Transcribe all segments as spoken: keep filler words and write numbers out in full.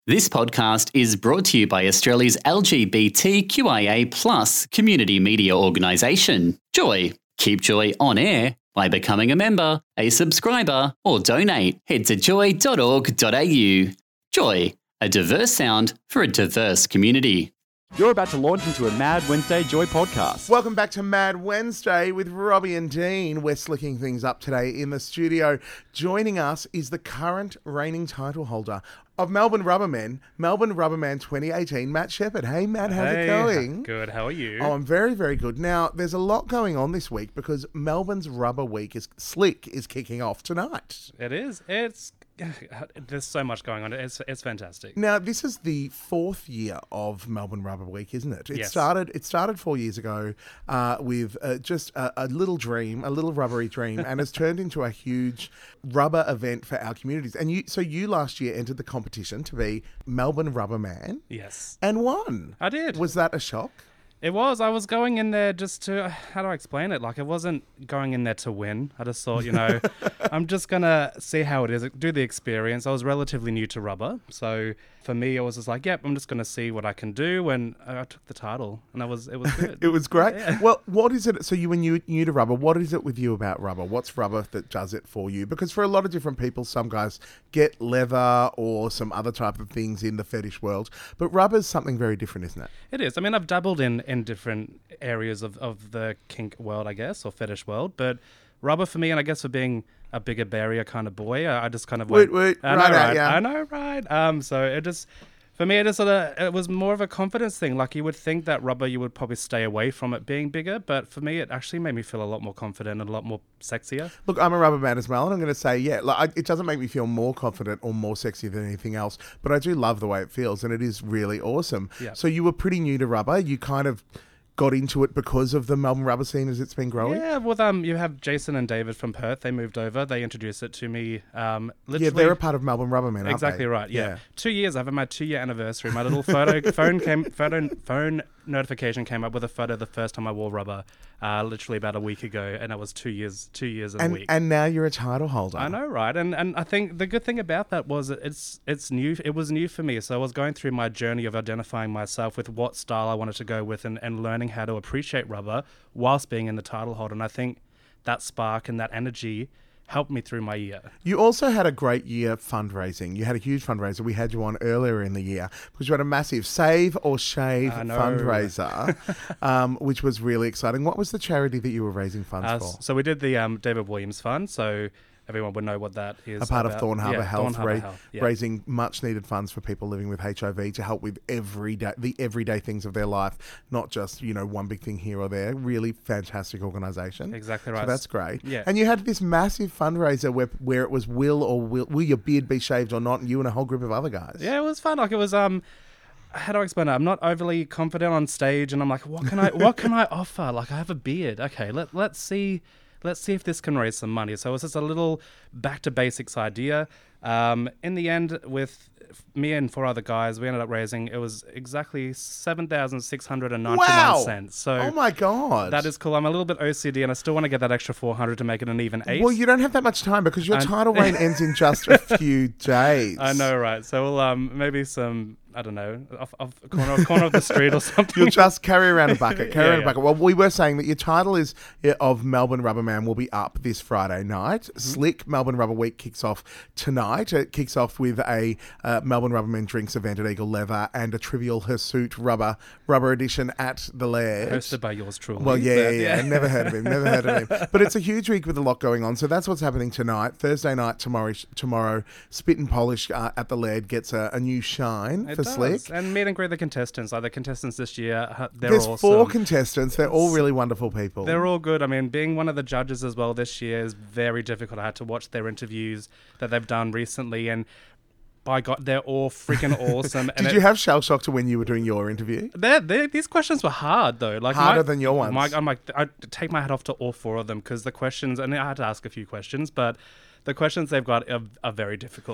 This podcast is brought to you by Australia's L G B T Q I A plus community media organisation, Joy. Keep Joy on air by becoming a member, a subscriber, or donate. Head to joy dot org dot a u. Joy, a diverse sound for a diverse community. You're about to launch into a Mad Wednesday Joy podcast. Welcome back to Mad Wednesday with Robbie and Dean. We're slicking things up today in the studio. Joining us is the current reigning title holder of Melbourne Rubbermen, Melbourne Rubberman twenty eighteen, Matt Shepherd. Hey, Matt, how's hey, it going? Good, how are you? Oh, I'm very, very good. Now, there's a lot going on this week because Melbourne's Rubber Week is Slick is kicking off tonight. It is. It's there's so much going on. It's it's fantastic. Now, this is the fourth year of Melbourne Rubber Week, isn't it? It Yes. started. It started four years ago uh, with uh, just a, a little dream, a little rubbery dream, and has turned into a huge rubber event for our communities. And you, so you last year entered the competition to be Melbourne Rubber Man Yes, and won. I did. Was that a shock? It was. I was going in there just to, how do I explain it? Like, I wasn't going in there to win. I just thought, you know, I'm just going to see how it is, do the experience. I was relatively new to rubber. So for me, I was just like, yep, I'm just going to see what I can do. And I took the title and I was, it was good. It was great. Yeah. Well, what is it? So you were new, new to rubber. What is it with you about rubber? What's rubber that does it for you? Because for a lot of different people, some guys get leather or some other type of things in the fetish world. But rubber's something very different, isn't it? It is. I mean, I've dabbled in, in different areas of, of the kink world, I guess, or fetish world. But rubber for me, and I guess for being a bigger barrier kind of boy, I, I just kind of Wait, went, wait, I right know, out, right? yeah. I know, right? Um, so it just, for me, it just sort of, it was more of a confidence thing. Like, you would think that rubber, you would probably stay away from it being bigger, but for me, it actually made me feel a lot more confident and a lot more sexier. Look, I'm a rubber man as well, and I'm going to say, yeah, like, I, it doesn't make me feel more confident or more sexy than anything else, but I do love the way it feels, and it is really awesome. Yeah. So you were pretty new to rubber. You kind of got into it because of the Melbourne rubber scene as it's been growing? Yeah, well, um, you have Jason and David from Perth. They moved over. They introduced it to me. Um, literally, Yeah, they're a part of Melbourne Rubbermen, aren't exactly they? right. Yeah. two years. I have my two-year anniversary. My little photo phone came photo phone notification came up with a photo the first time I wore rubber, uh, literally about a week ago, and it was two years, two years and, And, a week. and now you're a title holder. I know, right? And and I think the good thing about that was that it's it's new. It was new for me. So I was going through my journey of identifying myself with what style I wanted to go with, and, and learning how to appreciate rubber whilst being in the title holder. And I think that spark and that energy helped me through my year. You also had a great year fundraising. You had a huge fundraiser. We had you on earlier in the year because you had a massive Save or Shave I know. fundraiser, um, which was really exciting. What was the charity that you were raising funds Uh, for? so we did the um, David Williams Fund. So everyone would know what that is. A part about. of Thorn Harbour yeah, Health, Thorn Harbour ra- Health. Yeah. raising much needed funds for people living with H I V to help with everyday the everyday things of their life, not just, you know, one big thing here or there. Really fantastic organisation. Exactly right. So that's great. Yeah. And you had this massive fundraiser where where it was will or will will your beard be shaved or not, and you and a whole group of other guys. Yeah, it was fun. Like, it was um how do I explain it? I'm not overly confident on stage, and I'm like, what can I what can I offer? Like, I have a beard. Okay, let let's see let's see if this can raise some money. So it was just a little back to basics idea. Um, in the end, with me and four other guys, we ended up raising, it was exactly seven thousand six hundred ninety-one Wow. cents. So Oh my god. that is cool. I'm a little bit O C D, and I still want to get that extra four hundred to make it an even eight. Well, you don't have that much time because your And- title reign ends in just a few days. I know, right? So we'll um maybe some, I don't know, off, off a corner, corner of the street or something. You'll just carry around a bucket. Carry Yeah, around yeah. a bucket. Well, we were saying that your title is yeah, of Melbourne Rubberman will be up this Friday night. Mm-hmm. Slick Melbourne Rubber Week kicks off tonight. It kicks off with a uh, Melbourne Rubberman drinks event at Eagle Leather and a Trivial Hirsute Rubber Rubber edition at the Laird. Hosted by yours truly. Well, yeah, yeah, but, yeah. Never heard of him. Never heard of him. But it's a huge week with a lot going on. So that's what's happening tonight. Thursday night, tomorrow, tomorrow Spit and Polish uh, at the Laird gets a, a new shine It for does. Slick. And meet and greet the contestants. Like, the contestants this year, uh, they're There's awesome. four contestants. They're all really wonderful people. They're all good. I mean, being one of the judges as well this year is very difficult. I had to watch their interviews that they've done recently, and by God, they're all freaking awesome. and Did it- you have shell shock to when you were doing your interview? They're, they're, these questions were hard though. Like Harder my- than your ones. My, I'm like, I take my hat off to all four of them because the questions, and I had to ask a few questions, but the questions they've got are, are very difficult.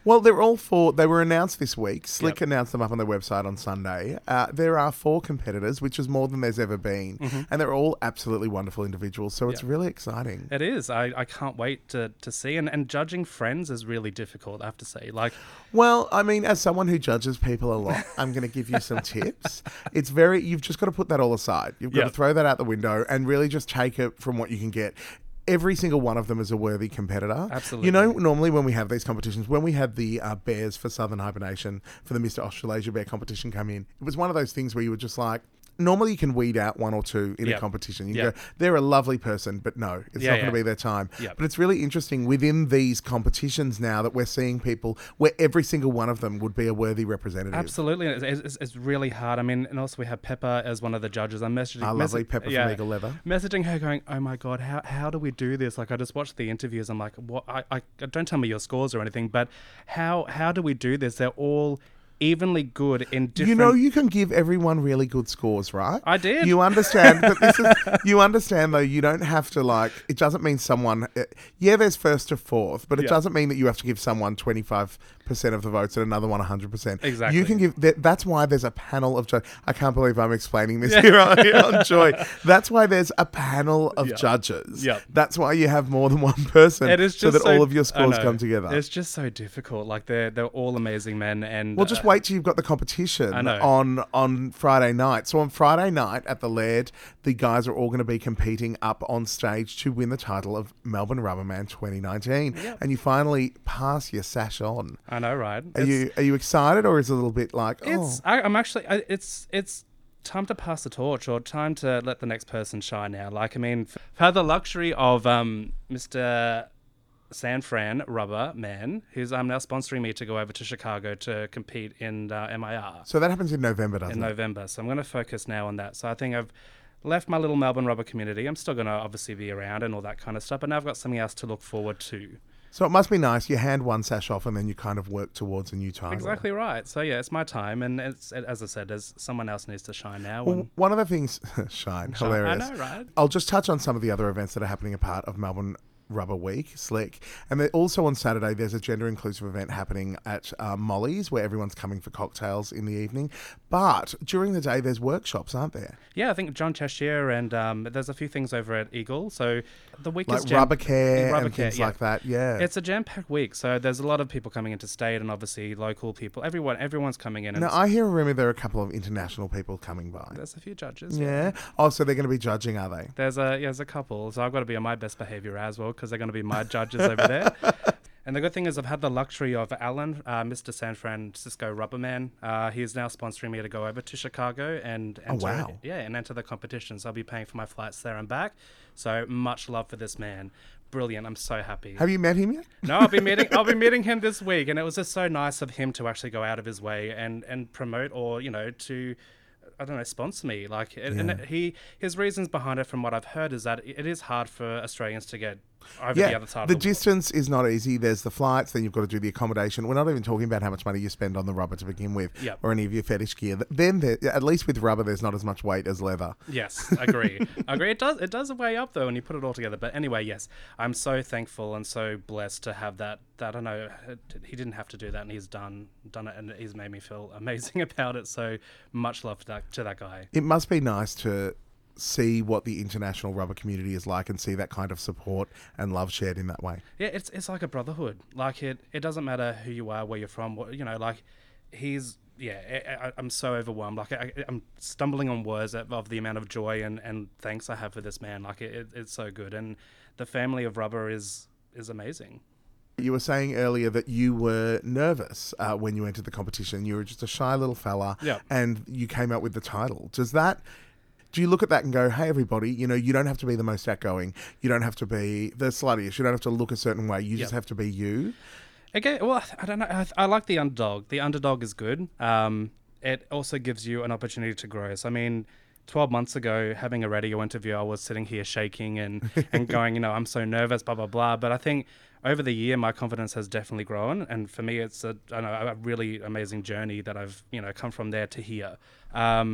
Well, they're all four. They were announced this week. Slick Yep. announced them up on their website on Sunday. Uh, there are four competitors, which is more than there's ever been. Mm-hmm. And they're all absolutely wonderful individuals. So it's Yep. really exciting. It is. I, I can't wait to, to see. And, and judging friends is really difficult, I have to say. Like, Well, I mean, as someone who judges people a lot, I'm going to give you some tips. It's very, you've just got to put that all aside. You've got Yep. to throw that out the window and really just take it from what you can get. Every single one of them is a worthy competitor. Absolutely. You know, normally when we have these competitions, when we had the uh, Bears for Southern Hibernation for the Mister Australasia Bear competition come in, it was one of those things where you were just like, normally you can weed out one or two in Yep. a competition. You Yep. go, they're a lovely person, but no, it's Yeah, not going yeah. to be their time. Yep. But it's really interesting within these competitions now that we're seeing people where every single one of them would be a worthy representative. absolutely. It's, it's, it's really hard. I mean, and also we have Pepper as one of the judges. I'm messaging... Our lovely messi- Pepper yeah, from Eagle Leather. Messaging her going, oh my God, how, how do we do this? Like, I just watched the interviews. I'm like, what? I, I don't tell me your scores or anything, but how how do we do this? They're all evenly good in different... You know, you can give everyone really good scores, right? I did. You understand, but this is, you understand though, you don't have to like, it doesn't mean someone, uh, yeah, there's first to fourth, but it Yeah. doesn't mean that you have to give someone twenty-five percent of the votes and another one one hundred percent. Exactly. You can give, that, that's why there's a panel of judges. I can't believe I'm explaining this here, on, here on Joy. That's why there's a panel of Yep. judges. Yep. That's why you have more than one person It is so just that all of your I scores know. come together. It's just so difficult. Like, they're, they're all amazing men. And Well, just uh, wait till you've got the competition I know. on on Friday night. So on Friday night at the Laird, the guys are all going to be competing up on stage to win the title of Melbourne Rubberman twenty nineteen. Yep. And you finally pass your sash on. I know, right? Are It's- you are you excited, or is it a little bit like, It's. oh, I, I'm actually. I, it's. It's time to pass the torch, or time to let the next person shine. Now, like I mean, f- for the luxury of um, Mister San Fran Rubber Man, who's um, now sponsoring me to go over to Chicago to compete in uh, M I R so that happens in November, doesn't in it? November. So I'm going to focus now on that. So I think I've left my little Melbourne Rubber community. I'm still going to obviously be around and all that kind of stuff, but now I've got something else to look forward to. So it must be nice. You hand one sash off and then you kind of work towards a new title. Exactly right. So yeah, it's my time, and it's as I said, there's someone else needs to shine now. Well, and one of the things, shine, Shine. hilarious. I know, right? I'll just touch on some of the other events that are happening a part of Melbourne Rubber Week, Slick. And then also on Saturday, there's a gender inclusive event happening at uh, Molly's where everyone's coming for cocktails in the evening. But during the day, there's workshops, aren't there? Yeah, I think John Cheshire, and um, there's a few things over at Eagle. So the week Like is jam- rubber care rubber and care, things yeah. like that. Yeah. It's a jam-packed week, so there's a lot of people coming into state, and obviously local people. Everyone, everyone's coming in. And now, I hear a rumor there are a couple of international people coming by. there's a few judges. Yeah. Oh, so they're going to be judging, are they? There's a yeah, there's a couple, so I've got to be on my best behavior as well, because they're going to be my judges over there. And the good thing is I've had the luxury of Alan, uh, Mister San Francisco Rubberman. Uh, he is now sponsoring me to go over to Chicago and Oh, enter, wow. yeah, and enter the competition. So I'll be paying for my flights there and back. So much love for this man. Brilliant. I'm so happy. Have you met him yet? No, I'll be meeting. I'll be meeting him this week, and it was just so nice of him to actually go out of his way and and promote, or you know, to I don't know, sponsor me. Like, and and Yeah. he his reasons behind it, from what I've heard, is that it is hard for Australians to get over Yeah, the other side. the of the world. distance is not easy. There's the flights, then you've got to do the accommodation. We're not even talking about how much money you spend on the rubber to begin with, Yep. or any of your fetish gear. Then, there, at least with rubber, there's not as much weight as leather. Yes, agree. agree. It does. It does weigh up though when you put it all together. But anyway, yes, I'm so thankful and so blessed to have that. That I don't know, he didn't have to do that, and he's done done it, and he's made me feel amazing about it. So much love to that to that guy. It must be nice to see what the international rubber community is like and see that kind of support and love shared in that way. Yeah, it's it's like a brotherhood. Like it, it doesn't matter who you are, where you're from. What, you know, like he's. Yeah, I, I, I'm so overwhelmed. Like I, I'm stumbling on words of, of the amount of joy and, and thanks I have for this man. Like it, it, it's so good, and the family of Rubber is is amazing. You were saying earlier that you were nervous uh, when you entered the competition. You were just a shy little fella, Yeah. and you came out with the title. Does that... Do you look at that and go, hey, everybody, you know, you don't have to be the most outgoing. You don't have to be the sluttiest. You don't have to look a certain way. You just Yep. have to be you. Okay, well, I don't know. I, I like the underdog. The underdog is good. Um, it also gives you an opportunity to grow. So, I mean, twelve months ago, having a radio interview, I was sitting here shaking and, and going, you know, I'm so nervous, blah, blah, blah. But I think over the year, my confidence has definitely grown. And for me, it's a, I don't know, a really amazing journey that I've, you know, come from there to here. Um,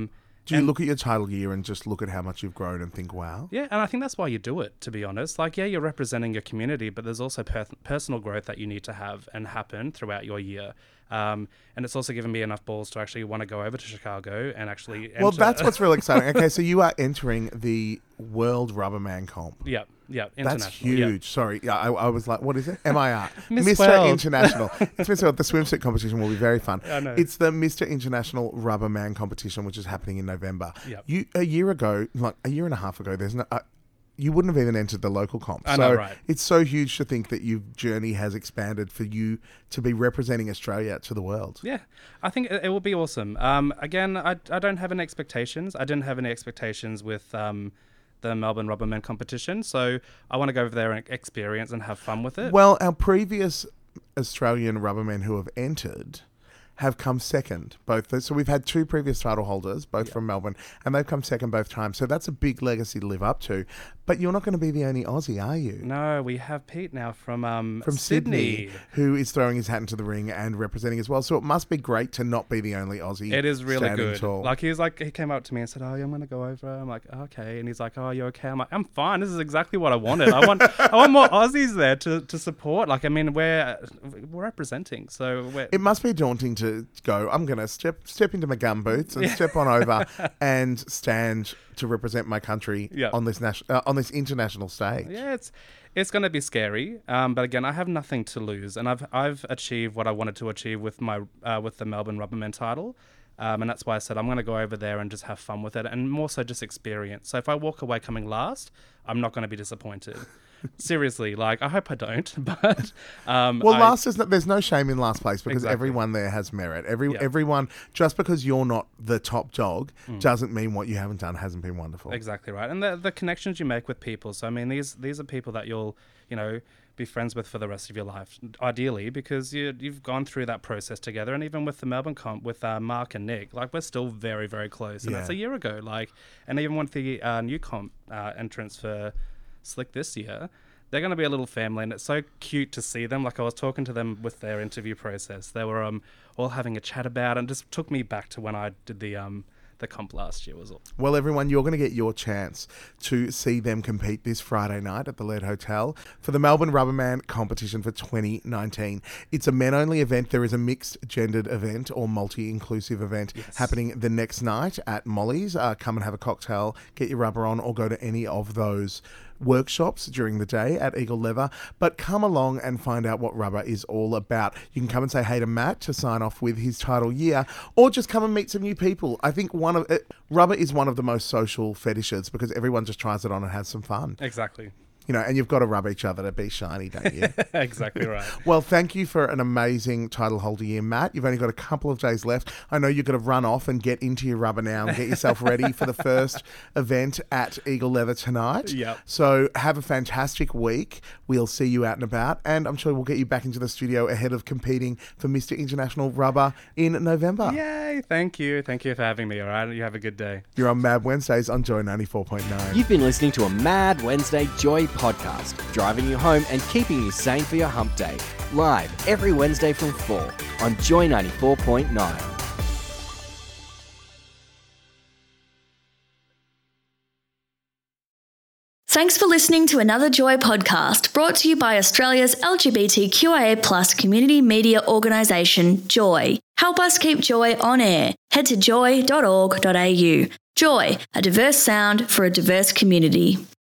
Do you And- look at your title year and just look at how much you've grown and think, wow? Yeah, and I think that's why you do it, to be honest. Like, yeah, you're representing your community, but there's also per- personal growth that you need to have and happen throughout your year. Um, and it's also given me enough balls to actually want to go over to Chicago and actually enter. Well, that's what's really exciting. Okay, so you are entering the World Rubberman Comp. Yeah, yeah, That's international. yeah. huge. Sorry. Yeah, I, I was like, what is it? M I R. Miss Mister World. International. It's Mister World. The swimsuit competition will be very fun. I know. It's the Mister International Rubberman competition, which is happening in November. Yep. You A year ago, like a year and a half ago, there's no... Uh, you wouldn't have even entered the local comp. I so know, right. It's so huge to think that your journey has expanded for you to be representing Australia to the world. Yeah, I think it, it will be awesome. Um, again, I, I don't have any expectations. I didn't have any expectations with um, the Melbourne Rubberman competition, so I want to go over there and experience and have fun with it. Well, our previous Australian rubbermen who have entered have come second, both. So we've had two previous title holders, both from Melbourne, and they've come second both times. So that's a big legacy to live up to. But you're not going to be the only Aussie, are you? No, we have Pete now from um, From Sydney, who is throwing his hat into the ring and representing as well. So it must be great to not be the only Aussie. It is really standing good. tall. Like he was like, he came up to me and said, "Oh, yeah, I'm gonna go over." I'm like, "Okay," and he's like, "Oh, you okay?" I'm like, "I'm fine. This is exactly what I wanted. I want, I want more Aussies there to, to support. Like, I mean, we're we're representing, so we're, It must be daunting to go, I'm going to step step into my gum boots and step on over and stand to represent my country Yeah. on this national, uh, on this international stage. Yeah, it's it's going to be scary. Um, but again, I have nothing to lose, and I've I've achieved what I wanted to achieve with my uh, with the Melbourne Rubberman title, um, and that's why I said I'm going to go over there and just have fun with it, and more so just experience. So if I walk away coming last, I'm not going to be disappointed. Seriously, like I hope I don't, but um, Well, I- last is not, there's no shame in last place because Exactly. everyone there has merit. Every Yeah. everyone, just because you're not the top dog, Mm. doesn't mean what you haven't done hasn't been wonderful. Exactly right, and the the connections you make with people. So I mean, these these are people that you'll you know be friends with for the rest of your life, ideally, because you you've gone through that process together. And even with the Melbourne comp with uh, Mark and Nick, like we're still very very close, and Yeah. that's a year ago. Like, and even with the uh, new comp uh, entrance for Slick this year. They're going to be a little family, and it's so cute to see them. Like I was talking to them with their interview process. They were um, all having a chat about it, and just took me back to when I did the um, the comp last year. Was all. Well, everyone, you're going to get your chance to see them compete this Friday night at the Lead Hotel for the Melbourne Rubberman competition for twenty nineteen. It's a men-only event. There is a mixed-gendered event or multi-inclusive event happening the next night at Molly's. Uh, come and have a cocktail, get your rubber on, or go to any of those workshops during the day at Eagle Leather, but come along and find out what rubber is all about. You can come and say hey to Matt to sign off with his title year, or just come and meet some new people. I think one of it, rubber is one of the most social fetishes because everyone just tries it on and has some fun. Exactly. You know, and you've got to rub each other to be shiny, don't you? Exactly right. Well, thank you for an amazing title holder year, Matt. You've only got a couple of days left. I know you've got to run off and get into your rubber now and get yourself ready for the first event at Eagle Leather tonight. Yep. So have a fantastic week. We'll see you out and about, and I'm sure we'll get you back into the studio ahead of competing for Mister International Rubber in November. Yay! Thank you. Thank you for having me. All right. You have a good day. You're on Mad Wednesdays on Joy ninety-four point nine. You've been listening to a Mad Wednesday Joy podcast, driving you home and keeping you sane for your hump day. Live every Wednesday from four on Joy ninety-four point nine. Thanks for listening to another Joy podcast brought to you by Australia's L G B T Q I A plus community media organisation, Joy. Help us keep Joy on air. Head to joy dot org dot a u. Joy, a diverse sound for a diverse community.